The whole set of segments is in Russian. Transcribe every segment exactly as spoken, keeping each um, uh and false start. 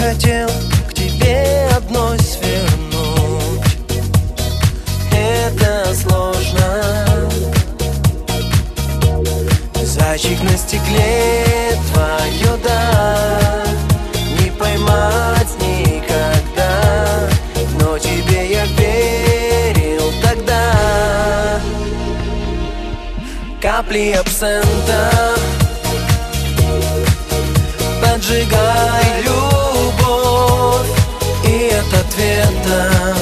хотел к тебе одной свернуть. Это сложно. Зайчик на стекле, твое да, не поймать никогда. Но тебе я верил тогда. Капли абсента, поджигай любовь, и от ответа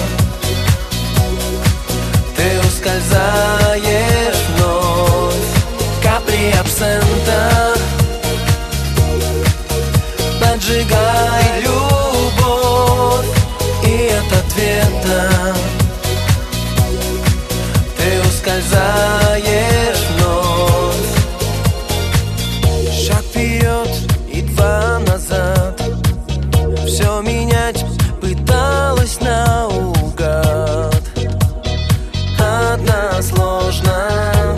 ты ускользаешь вновь. Капли абсента, поджигай любовь, и от ответа ты ускользаешь вновь. Шаг вперед и два назад, все менять пыталась наугад. Одна сложно.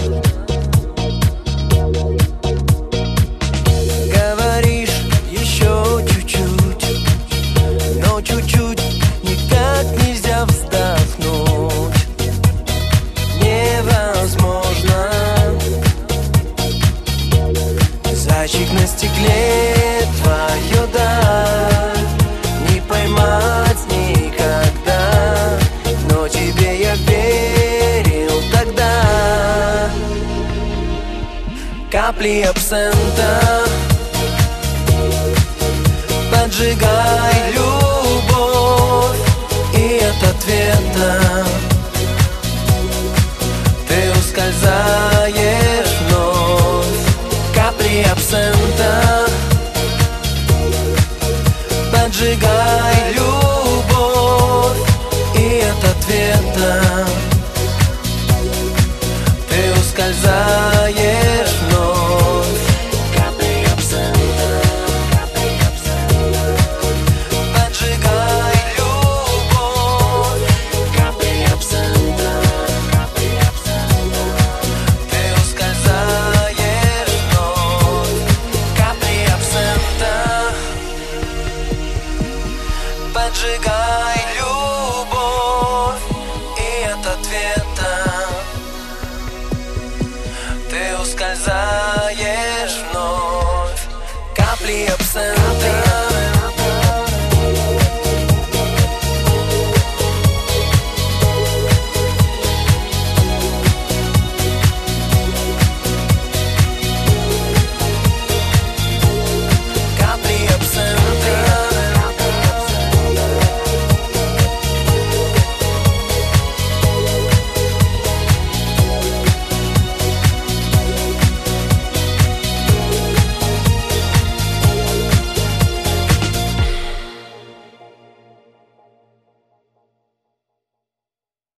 Говоришь еще чуть-чуть, но чуть-чуть никак нельзя вздохнуть. Невозможно. Зайчик на стекле, твое да, не поймать никогда. Но тебе я верил тогда. Капли абсента, поджигай любовь, и от ответа ты ускользаешь вновь. Капли абсента, поджигай любовь, и от ответа ты ускользаешь вновь. Капли абсента, поджигай любовь, капли абсента, ты ускользаешь вновь. Капли абсента, поджигай любовь.